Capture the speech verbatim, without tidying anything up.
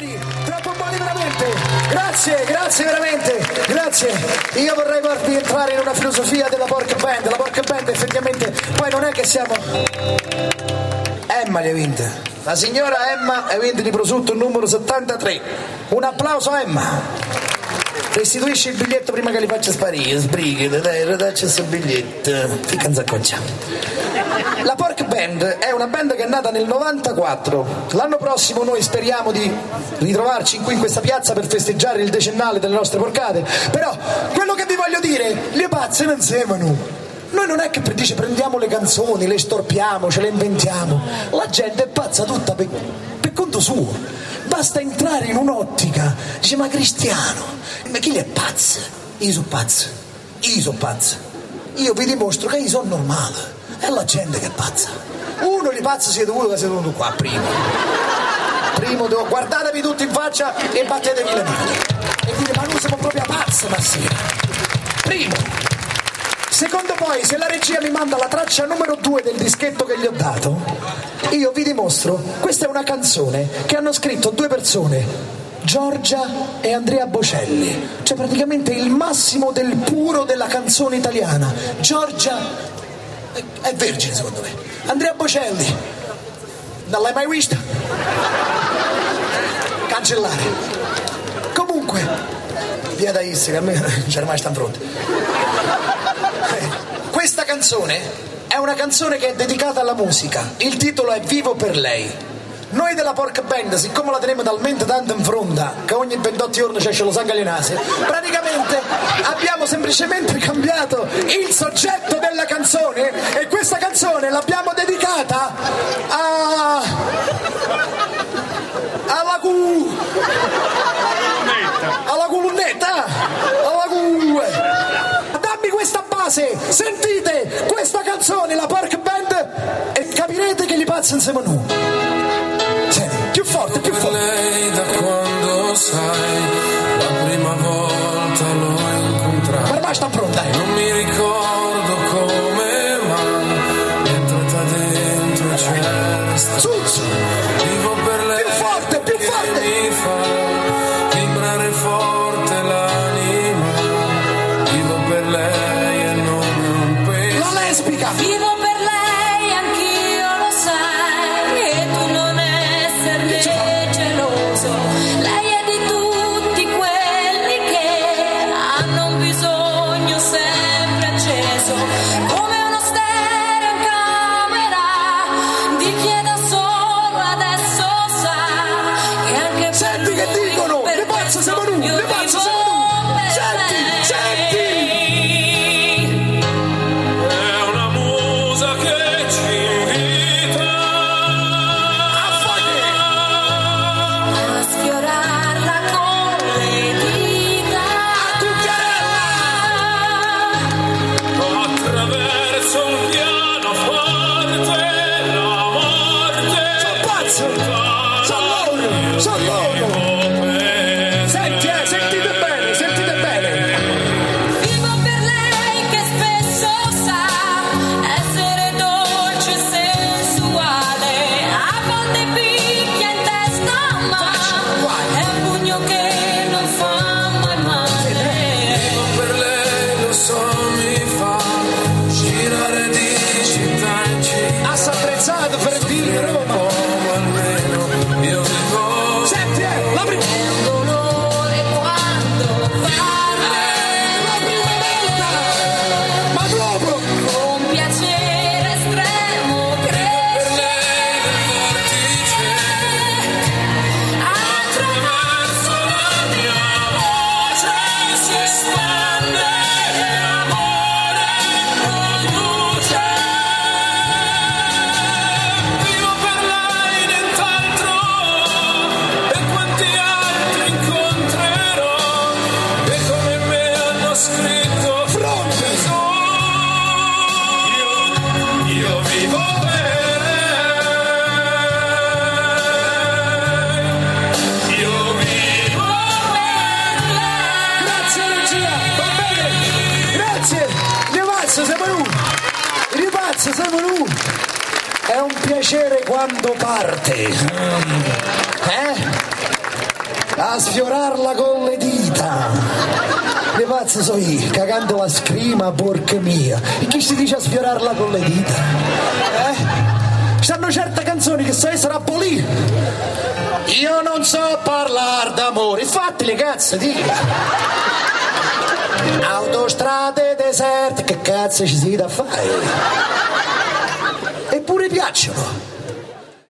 buoni, troppo buoni veramente. Grazie, grazie veramente, grazie. Io vorrei farvi entrare in una filosofia della Pork Band. La Pork Band effettivamente, poi non è che siamo... Emma li ha vinte. La signora Emma ha vinto di prosciutto numero settantatré. Un applauso a Emma. Restituisci il biglietto prima che li faccia sparire, sbrighi, dai, ridacci questo biglietto. Ficca in saccoccia. La Pork Band è una band che è nata nel novantaquattro. L'anno prossimo noi speriamo di ritrovarci qui in questa piazza per festeggiare il decennale delle nostre porcate. Però quello che vi voglio dire, le pazze non semano. Noi non è che per dice prendiamo le canzoni, le storpiamo, ce le inventiamo. La gente è pazza tutta per, per conto suo. Basta entrare in un'ottica, dice ma Cristiano, ma chi è pazzo? Io sono pazzo, io sono pazzo. Io vi dimostro che io sono normale, è la gente che è pazza. Uno di pazzo siete voi che siete venuto qua, primo. Primo, devo, guardatevi tutti in faccia e battetevi le mani. E dite ma noi siamo proprio pazzi, ma sì. Primo. Secondo poi, se la regia mi manda la traccia numero due del dischetto che gli ho dato, io vi dimostro, questa è una canzone che hanno scritto due persone, Giorgia e Andrea Bocelli, cioè praticamente il massimo del puro della canzone italiana. Giorgia è, è vergine secondo me, Andrea Bocelli, non l'hai mai vista? Cancellare. Comunque, via da Instagram, a me c'era mai sta in fronte. Questa canzone è una canzone che è dedicata alla musica. Il titolo è Vivo per lei. Noi della Pork Band, siccome la teniamo talmente tanto in fronda che ogni ventotto giorni c'è lo sangue alle nase, praticamente abbiamo semplicemente cambiato il soggetto della canzone e questa canzone l'abbiamo dedicata a... alla cu... alla colonnetta, alla cu... Dammi questa base, sentite questa canzone, la Pork Band, e capirete che gli pazzi insieme a noi. Senti, più forte, più forte. Lei da quando sai, la prima volta l'ho incontrata. Ma ormai sta pronta. Non mi ricordo come, ma è entrata dentro e c'era stata. Su, Vivo per lei. Più forte, più forte. Mi fa vibrare forte l'anima. Vivo per lei e non un peso. La lesbica. Vivo per lei, anch'io lo sai, e tu non esserne geloso. Lei è di tutti quelli che hanno un bisogno sempre acceso, come uno stereo in camera di chi è da solo adesso sa che anche per Senti lui, che dicono, per le pazze siamo noi, io le pazze vivo siamo noi. per Senti, lei. senti. È una musa che ci invita A sfiorarla con le dita, attraverso un pianoforte la morte. Pazzo, sono loro, sono loro. Senti, eh, sentite bene, sentite bene. vivo per lei che spesso sa essere dolce e sensuale, a volte picchia in testa ma è un pugno che non fa mai male. Per lei lo so mi fa girare di città in città. Assa apprezzato per dire Roma. O almeno io vivo. Senti, eh, la prima. È un dolore quando parla, La prima volta. Ma proprio. con piacere estremo cresce, attraverso la mia voce si espande l'amore produce. Vivo per lei nient'altro, e quanti altri incontrerò che come me hanno scritto fronte. Io, io vivo per lei. Io vivo per lei. Grazie regia, va bene. Grazie. Ripazzo, siamo noi. Ripazzo, siamo noi. È un piacere quando parte. Eh? a sfiorarla con le dita. Le pazze so io, cagando la scrima, porca mia. E chi si dice a sfiorarla con le dita? Eh? C'hanno certe canzoni che so essere abolite. Io non so parlare d'amore, infatti le cazzo dico. Autostrade deserte, che cazzo ci si da fare? Eppure piacciono.